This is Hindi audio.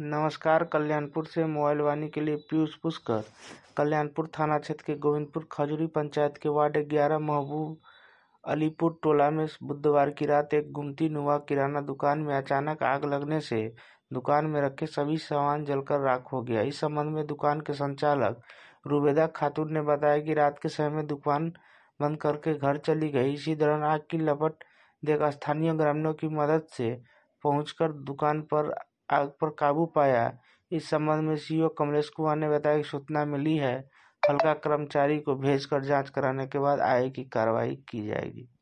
नमस्कार। कल्याणपुर से मोबाइल वाणी के लिए पीयूष पुष्कर। कल्याणपुर थाना क्षेत्र के गोविंदपुर खजूरी पंचायत के वार्ड 11 महबूब अलीपुर टोला में बुधवार की रात एक गुमती नुमा किराना दुकान में अचानक आग लगने से दुकान में रखे सभी सामान जलकर राख हो गया। इस संबंध में दुकान के संचालक रुबेदा खातून ने बताया कि रात के समय में दुकान बंद करके घर चली गई। इसी दौरान आग की लपट देख स्थानीय ग्रामीणों की मदद से पहुंचकर दुकान पर आग पर काबू पाया। इस संबंध में सीईओ कमलेश कुमार ने बताया कि सूचना मिली है, हल्का कर्मचारी को भेजकर जांच कराने के बाद आगे की कार्रवाई की जाएगी।